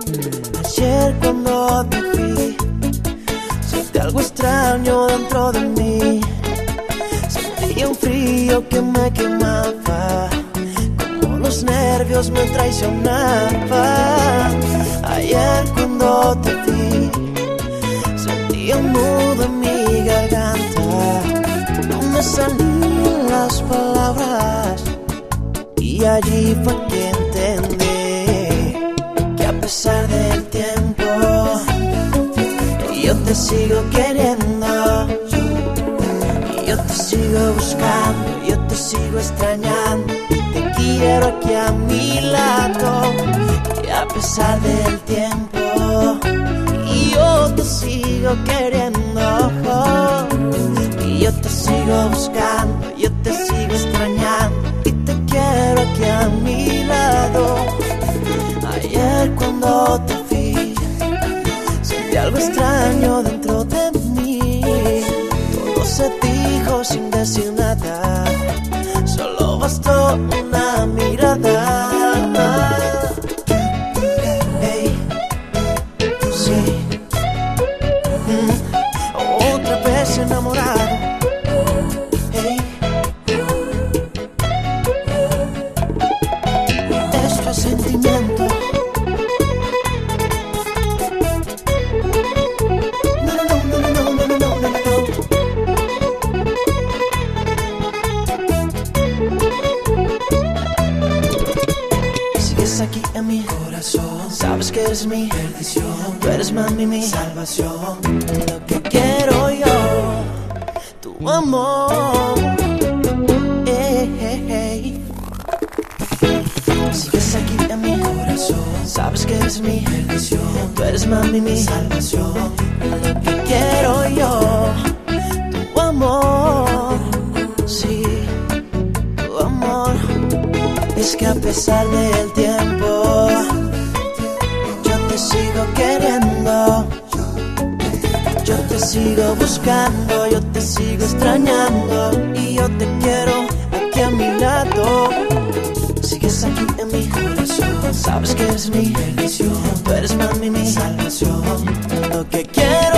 Ayer cuando te vi, sentí algo extraño dentro de mí. Sentí un frío que me quemaba, como los nervios me traicionaban. Ayer cuando te vi, sentí un nudo en mi garganta. No me salían las palabras y allí fue que entendí que a pesar del tiempo yo te sigo queriendo, yo te sigo buscando, yo te sigo extrañando, te quiero aquí a mi lado. Y a pesar del tiempo yo te sigo queriendo, y yo te sigo buscando, yo te sigo extrañando y te quiero aquí a mi lado. Ayer cuando te vi, sentí algo extraño dentro de mí. Todo se dijo sin decir nada, solo bastó una mirada. Hey, sí, otra vez enamorado. Hey, esto es sentimiento. Aquí en mi corazón, sabes que eres mi perdición, tú eres mami mi salvación. Lo que quiero yo, tu amor. Sigues aquí en mi corazón, sabes que eres mi perdición, tú eres mami mi salvación. Lo que quiero yo, tu amor, sí, tu amor. Es que a pesar del tiempo yo te sigo queriendo, yo te sigo buscando, yo te sigo extrañando y yo te quiero aquí a mi lado. Sigues aquí en mi corazón, sabes que eres mi bendición, tú eres mami mi salvación. Lo que quiero